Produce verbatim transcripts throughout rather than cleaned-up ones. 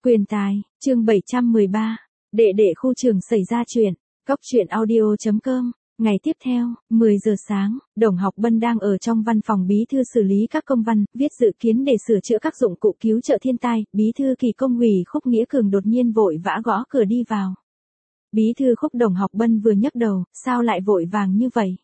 Quyền tài, chương bảy trăm mười ba, đệ đệ khu trường xảy ra chuyện, cóc truyện audio chấm com. Ngày tiếp theo, mười giờ sáng, Đồng Học Bân đang ở trong văn phòng bí thư xử lý các công văn, viết dự kiến để sửa chữa các dụng cụ cứu trợ thiên tai. Bí thư kỳ công ủy Khúc Nghĩa Cường đột nhiên vội vã gõ cửa đi vào. Bí thư Khúc Đồng Học Bân vừa nhấc đầu, sao lại vội vàng như vậy?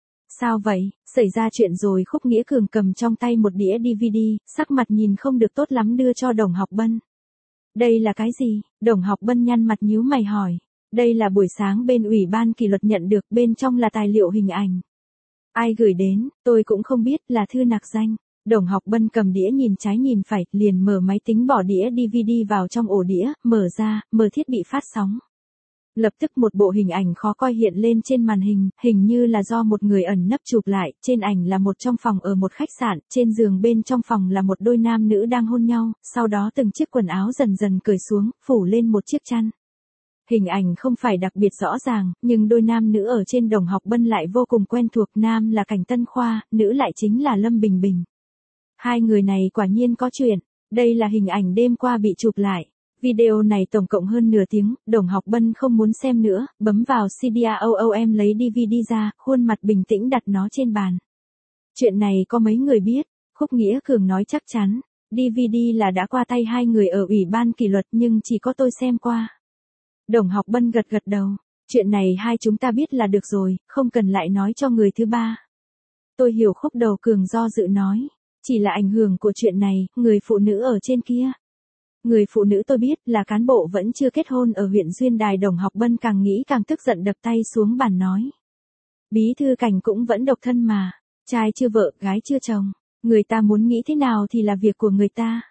Sao vậy, xảy ra chuyện rồi? Khúc Nghĩa Cường cầm trong tay một đĩa đê vê đê, sắc mặt nhìn không được tốt lắm đưa cho Đồng Học Bân. Đây là cái gì? Đồng Học Bân nhăn mặt nhíu mày hỏi. Đây là buổi sáng bên ủy ban kỷ luật nhận được, bên trong là tài liệu hình ảnh. Ai gửi đến, tôi cũng không biết, là thư nặc danh. Đồng Học Bân cầm đĩa nhìn trái nhìn phải, liền mở máy tính bỏ đĩa đê vê đê vào trong ổ đĩa, mở ra, mở thiết bị phát sóng. Lập tức một bộ hình ảnh khó coi hiện lên trên màn hình, hình như là do một người ẩn nấp chụp lại, trên ảnh là một trong phòng ở một khách sạn, trên giường bên trong phòng là một đôi nam nữ đang hôn nhau, sau đó từng chiếc quần áo dần dần cởi xuống, phủ lên một chiếc chăn. Hình ảnh không phải đặc biệt rõ ràng, nhưng đôi nam nữ ở trên Đồng Học Bân lại vô cùng quen thuộc, nam là Cảnh Tân Khoa, nữ lại chính là Lâm Bình Bình. Hai người này quả nhiên có chuyện, đây là hình ảnh đêm qua bị chụp lại. Video này tổng cộng hơn nửa tiếng, Đồng Học Bân không muốn xem nữa, bấm vào xê đê room lấy đê vê đê ra, khuôn mặt bình tĩnh đặt nó trên bàn. Chuyện này có mấy người biết? Khúc Nghĩa Cường nói chắc chắn, đê vê đê là đã qua tay hai người ở ủy ban kỷ luật nhưng chỉ có tôi xem qua. Đồng Học Bân gật gật đầu, chuyện này hai chúng ta biết là được rồi, không cần lại nói cho người thứ ba. Tôi hiểu. Khúc Đầu Cường do dự nói, chỉ là ảnh hưởng của chuyện này, người phụ nữ ở trên kia. Người phụ nữ tôi biết là cán bộ vẫn chưa kết hôn ở huyện Duyên Đài. Đồng Học Bân càng nghĩ càng tức giận đập tay xuống bàn nói. Bí thư Cảnh cũng vẫn độc thân mà, trai chưa vợ, gái chưa chồng, người ta muốn nghĩ thế nào thì là việc của người ta.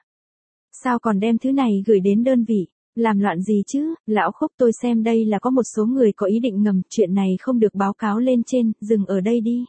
Sao còn đem thứ này gửi đến đơn vị, làm loạn gì chứ? Lão Khúc, tôi xem đây là có một số người có ý định ngầm, chuyện này không được báo cáo lên trên, dừng ở đây đi.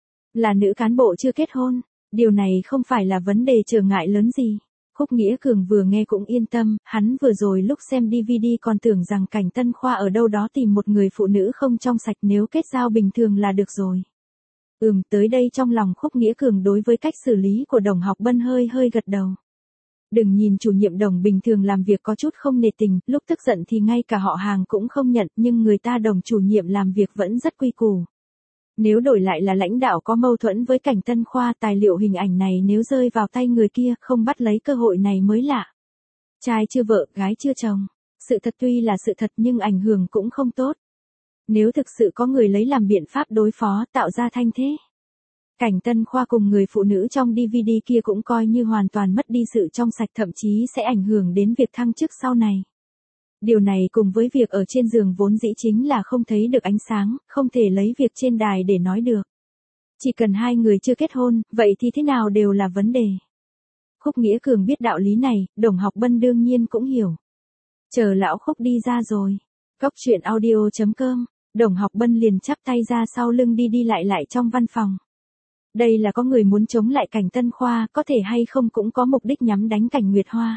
Là nữ cán bộ chưa kết hôn, điều này không phải là vấn đề trở ngại lớn gì. Khúc Nghĩa Cường vừa nghe cũng yên tâm, hắn vừa rồi lúc xem đê vê đê còn tưởng rằng Cảnh Tân Khoa ở đâu đó tìm một người phụ nữ không trong sạch, nếu kết giao bình thường là được rồi. Ừm, tới đây trong lòng Khúc Nghĩa Cường đối với cách xử lý của Đồng Học Bân hơi hơi gật đầu. Đừng nhìn chủ nhiệm Đồng bình thường làm việc có chút không nề tình, lúc tức giận thì ngay cả họ hàng cũng không nhận, nhưng người ta Đồng chủ nhiệm làm việc vẫn rất quy củ. Nếu đổi lại là lãnh đạo có mâu thuẫn với Cảnh Tân Khoa, tài liệu hình ảnh này nếu rơi vào tay người kia, không bắt lấy cơ hội này mới lạ. Trai chưa vợ, gái chưa chồng. Sự thật tuy là sự thật nhưng ảnh hưởng cũng không tốt. Nếu thực sự có người lấy làm biện pháp đối phó, tạo ra thanh thế. Cảnh Tân Khoa cùng người phụ nữ trong đê vê đê kia cũng coi như hoàn toàn mất đi sự trong sạch, thậm chí sẽ ảnh hưởng đến việc thăng chức sau này. Điều này cùng với việc ở trên giường vốn dĩ chính là không thấy được ánh sáng, không thể lấy việc trên đài để nói được. Chỉ cần hai người chưa kết hôn, vậy thì thế nào đều là vấn đề. Khúc Nghĩa Cường biết đạo lý này, Đồng Học Bân đương nhiên cũng hiểu. Chờ lão Khúc đi ra rồi. Cóc truyện audio chấm com, Đồng Học Bân liền chắp tay ra sau lưng đi đi lại lại trong văn phòng. Đây là có người muốn chống lại Cảnh Tân Khoa, có thể hay không cũng có mục đích nhắm đánh Cảnh Nguyệt Hoa.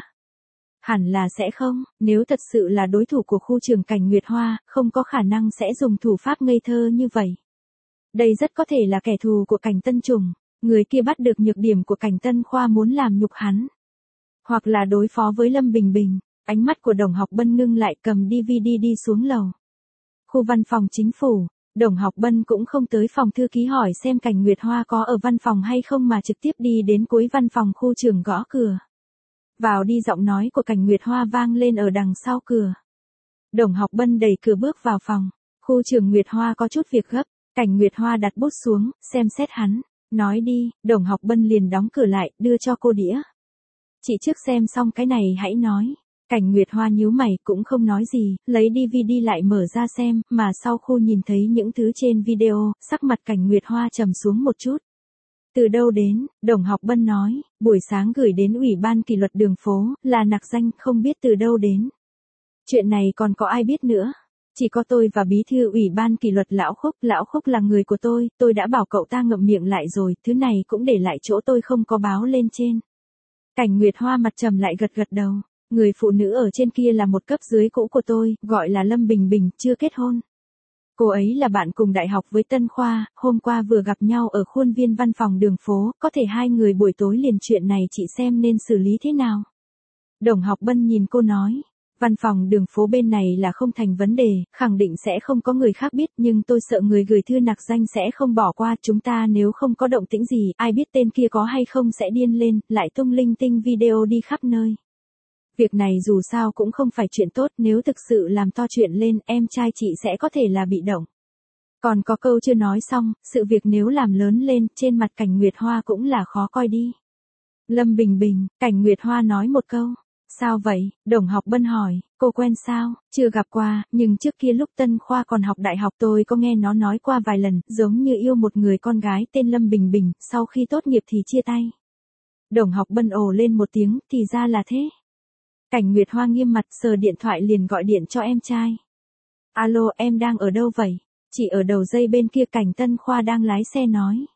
Hẳn là sẽ không, nếu thật sự là đối thủ của khu trường Cảnh Nguyệt Hoa, không có khả năng sẽ dùng thủ pháp ngây thơ như vậy. Đây rất có thể là kẻ thù của Cảnh Tân Trùng, người kia bắt được nhược điểm của Cảnh Tân Khoa muốn làm nhục hắn. Hoặc là đối phó với Lâm Bình Bình. Ánh mắt của Đồng Học Bân ngưng lại, cầm đê vê đê đi xuống lầu. Khu văn phòng chính phủ, Đồng Học Bân cũng không tới phòng thư ký hỏi xem Cảnh Nguyệt Hoa có ở văn phòng hay không mà trực tiếp đi đến cuối văn phòng khu trường gõ cửa. Vào đi, giọng nói của Cảnh Nguyệt Hoa vang lên ở đằng sau cửa. Đồng Học Bân đẩy cửa bước vào phòng. Khu trường Nguyệt Hoa có chút việc gấp. Cảnh Nguyệt Hoa đặt bút xuống, xem xét hắn. Nói đi. Đồng Học Bân liền đóng cửa lại, đưa cho cô đĩa. Chị trước xem xong cái này hãy nói. Cảnh Nguyệt Hoa nhíu mày cũng không nói gì, lấy đê vê đê lại mở ra xem, mà sau khu nhìn thấy những thứ trên video, sắc mặt Cảnh Nguyệt Hoa trầm xuống một chút. Từ đâu đến? Đồng Học Bân nói, buổi sáng gửi đến ủy ban kỷ luật đường phố, là nặc danh, không biết từ đâu đến. Chuyện này còn có ai biết nữa? Chỉ có tôi và bí thư ủy ban kỷ luật Lão Khúc. Lão Khúc là người của tôi, tôi đã bảo cậu ta ngậm miệng lại rồi, thứ này cũng để lại chỗ tôi không có báo lên trên. Cảnh Nguyệt Hoa mặt trầm lại gật gật đầu. Người phụ nữ ở trên kia là một cấp dưới cũ của tôi, gọi là Lâm Bình Bình, chưa kết hôn. Cô ấy là bạn cùng đại học với Tân Khoa, hôm qua vừa gặp nhau ở khuôn viên văn phòng đường phố, có thể hai người buổi tối liền, chuyện này chị xem nên xử lý thế nào? Đồng Học Bân nhìn cô nói. Văn phòng đường phố bên này là không thành vấn đề, khẳng định sẽ không có người khác biết, nhưng tôi sợ người gửi thư nặc danh sẽ không bỏ qua, chúng ta nếu không có động tĩnh gì, ai biết tên kia có hay không sẽ điên lên, lại tung linh tinh video đi khắp nơi. Việc này dù sao cũng không phải chuyện tốt, nếu thực sự làm to chuyện lên, em trai chị sẽ có thể là bị động. Còn có câu chưa nói xong, sự việc nếu làm lớn lên, trên mặt Cảnh Nguyệt Hoa cũng là khó coi đi. Lâm Bình Bình, Cảnh Nguyệt Hoa nói một câu. Sao vậy? Đồng Học Bân hỏi, cô quen sao? Chưa gặp qua, nhưng trước kia lúc Tân Khoa còn học đại học tôi có nghe nó nói qua vài lần, giống như yêu một người con gái tên Lâm Bình Bình, sau khi tốt nghiệp thì chia tay. Đồng Học Bân ồ lên một tiếng, thì ra là thế. Cảnh Nguyệt Hoa nghiêm mặt sờ điện thoại liền gọi điện cho em trai. Alo, em đang ở đâu vậy? Chị ở đầu dây bên kia. Cảnh Tân Khoa đang lái xe nói.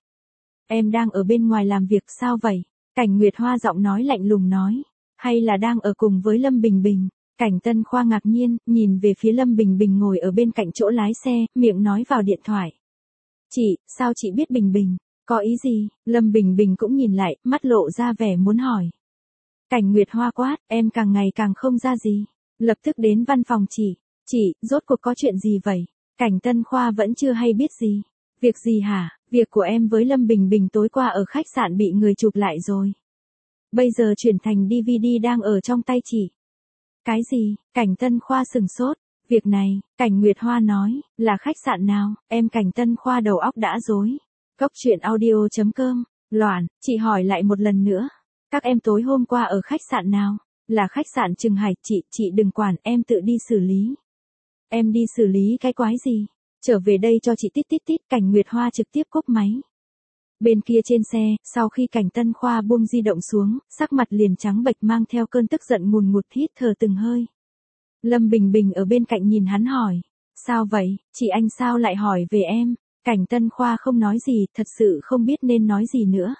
Em đang ở bên ngoài làm việc. Sao vậy? Cảnh Nguyệt Hoa giọng nói lạnh lùng nói. Hay là đang ở cùng với Lâm Bình Bình? Cảnh Tân Khoa ngạc nhiên, nhìn về phía Lâm Bình Bình ngồi ở bên cạnh chỗ lái xe, miệng nói vào điện thoại. Chị, sao chị biết Bình Bình? Có ý gì? Lâm Bình Bình cũng nhìn lại, mắt lộ ra vẻ muốn hỏi. Cảnh Nguyệt Hoa quát, em càng ngày càng không ra gì. Lập tức đến văn phòng chị. Chị, rốt cuộc có chuyện gì vậy? Cảnh Tân Khoa vẫn chưa hay biết gì. Việc gì hả? Việc của em với Lâm Bình Bình tối qua ở khách sạn bị người chụp lại rồi. Bây giờ chuyển thành đê vê đê đang ở trong tay chị. Cái gì? Cảnh Tân Khoa sừng sốt. Việc này, Cảnh Nguyệt Hoa nói, là khách sạn nào? Em Cảnh Tân Khoa đầu óc đã rối. Cốc truyện audio chấm com. Loan, chị hỏi lại một lần nữa. Các em tối hôm qua ở khách sạn nào? Là khách sạn Trừng Hải. Chị, chị đừng quản, em tự đi xử lý. Em đi xử lý cái quái gì? Trở về đây cho chị tít tít tít. Cảnh Nguyệt Hoa trực tiếp cúp máy. Bên kia trên xe, sau khi Cảnh Tân Khoa buông di động xuống, sắc mặt liền trắng bệch mang theo cơn tức giận ngùn ngụt hít thở từng hơi. Lâm Bình Bình ở bên cạnh nhìn hắn hỏi. Sao vậy, chị anh sao lại hỏi về em? Cảnh Tân Khoa không nói gì, thật sự không biết nên nói gì nữa.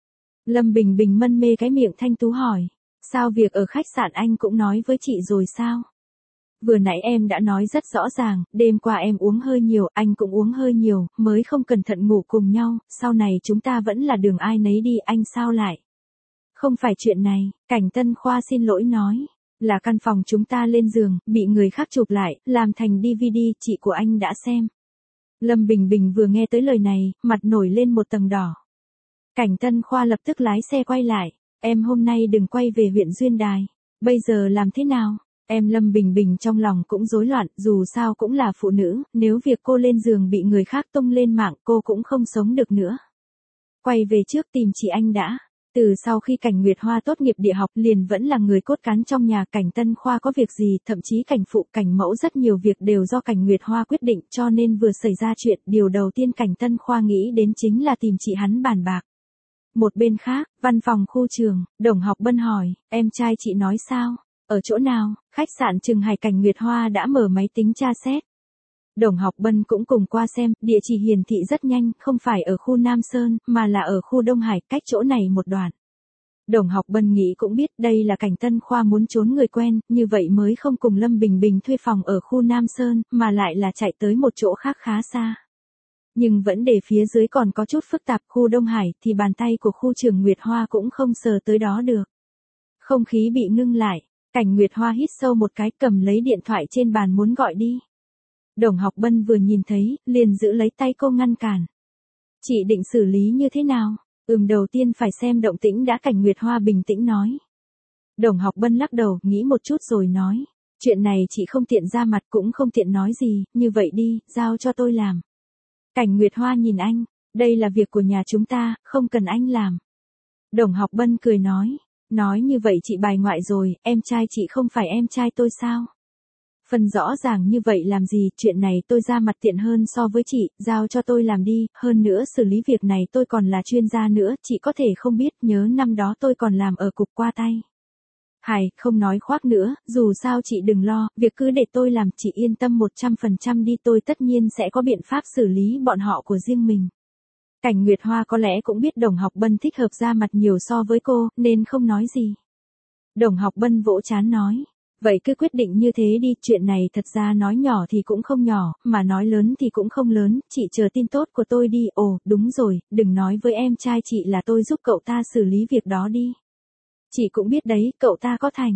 Lâm Bình Bình mân mê cái miệng thanh tú hỏi. Sao việc ở khách sạn anh cũng nói với chị rồi sao? Vừa nãy em đã nói rất rõ ràng, đêm qua em uống hơi nhiều, anh cũng uống hơi nhiều, mới không cẩn thận ngủ cùng nhau, sau này chúng ta vẫn là đường ai nấy đi. Anh sao lại? Không phải chuyện này, Cảnh Tân Khoa xin lỗi nói. Là căn phòng chúng ta lên giường, bị người khác chụp lại, làm thành đê vê đê, chị của anh đã xem. Lâm Bình Bình vừa nghe tới lời này, mặt nổi lên một tầng đỏ. Cảnh Tân Khoa lập tức lái xe quay lại. Em hôm nay đừng quay về huyện Duyên Đài. Bây giờ làm thế nào? Em Lâm Bình Bình trong lòng cũng rối loạn, dù sao cũng là phụ nữ, nếu việc cô lên giường bị người khác tung lên mạng cô cũng không sống được nữa. Quay về trước tìm chị anh đã. Từ sau khi Cảnh Nguyệt Hoa tốt nghiệp địa học liền vẫn là người cốt cán trong nhà. Cảnh Tân Khoa có việc gì, thậm chí Cảnh phụ Cảnh mẫu rất nhiều việc đều do Cảnh Nguyệt Hoa quyết định, cho nên vừa xảy ra chuyện, điều đầu tiên Cảnh Tân Khoa nghĩ đến chính là tìm chị hắn bàn bạc. Một bên khác, văn phòng khu trường, Đồng Học Bân hỏi, em trai chị nói sao? Ở chỗ nào? Khách sạn Trừng Hải. Cảnh Nguyệt Hoa đã mở máy tính tra xét. Đồng Học Bân cũng cùng qua xem, địa chỉ hiển thị rất nhanh, không phải ở khu Nam Sơn, mà là ở khu Đông Hải, cách chỗ này một đoạn. Đồng Học Bân nghĩ cũng biết đây là Cảnh Tân Khoa muốn trốn người quen, như vậy mới không cùng Lâm Bình Bình thuê phòng ở khu Nam Sơn, mà lại là chạy tới một chỗ khác khá xa. Nhưng vẫn để phía dưới còn có chút phức tạp. Khu Đông Hải thì bàn tay của khu trường Nguyệt Hoa cũng không sờ tới đó được. Không khí bị ngưng lại. Cảnh Nguyệt Hoa hít sâu một cái, cầm lấy điện thoại trên bàn muốn gọi đi. Đồng Học Bân vừa nhìn thấy, liền giữ lấy tay cô ngăn cản. Chị định xử lý như thế nào? Ừm đầu tiên phải xem động tĩnh đã. Cảnh Nguyệt Hoa bình tĩnh nói. Đồng Học Bân lắc đầu, nghĩ một chút rồi nói. Chuyện này chị không tiện ra mặt cũng không tiện nói gì, như vậy đi, giao cho tôi làm. Cảnh Nguyệt Hoa nhìn anh, đây là việc của nhà chúng ta, không cần anh làm. Đồng Học Bân cười nói. Nói như vậy chị bài ngoại rồi, em trai chị không phải em trai tôi sao? Phần rõ ràng như vậy làm gì, chuyện này tôi ra mặt tiện hơn so với chị, giao cho tôi làm đi, hơn nữa xử lý việc này tôi còn là chuyên gia nữa, chị có thể không biết, nhớ năm đó tôi còn làm ở cục qua tay. Hải, không nói khoác nữa, dù sao chị đừng lo, việc cứ để tôi làm, chị yên tâm một trăm phần trăm đi, tôi tất nhiên sẽ có biện pháp xử lý bọn họ của riêng mình. Cảnh Nguyệt Hoa có lẽ cũng biết Đồng Học Bân thích hợp ra mặt nhiều so với cô, nên không nói gì. Đồng Học Bân vỗ trán nói, vậy cứ quyết định như thế đi, chuyện này thật ra nói nhỏ thì cũng không nhỏ, mà nói lớn thì cũng không lớn, chị chờ tin tốt của tôi đi. Ồ, đúng rồi, đừng nói với em trai chị là tôi giúp cậu ta xử lý việc đó đi. Chị cũng biết đấy, cậu ta có thành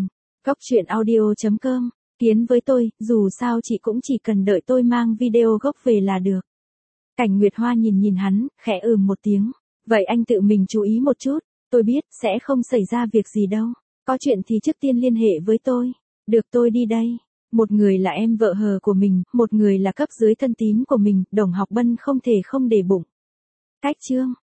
Cóc truyện audio chấm com. Tiến với tôi, dù sao chị cũng chỉ cần đợi tôi mang video gốc về là được. Cảnh Nguyệt Hoa nhìn nhìn hắn, khẽ ừm một tiếng. Vậy anh tự mình chú ý một chút, tôi biết, sẽ không xảy ra việc gì đâu. Có chuyện thì trước tiên liên hệ với tôi. Được, tôi đi đây. Một người là em vợ hờ của mình, một người là cấp dưới thân tín của mình, Đồng Học Bân không thể không để bụng. Cách chương.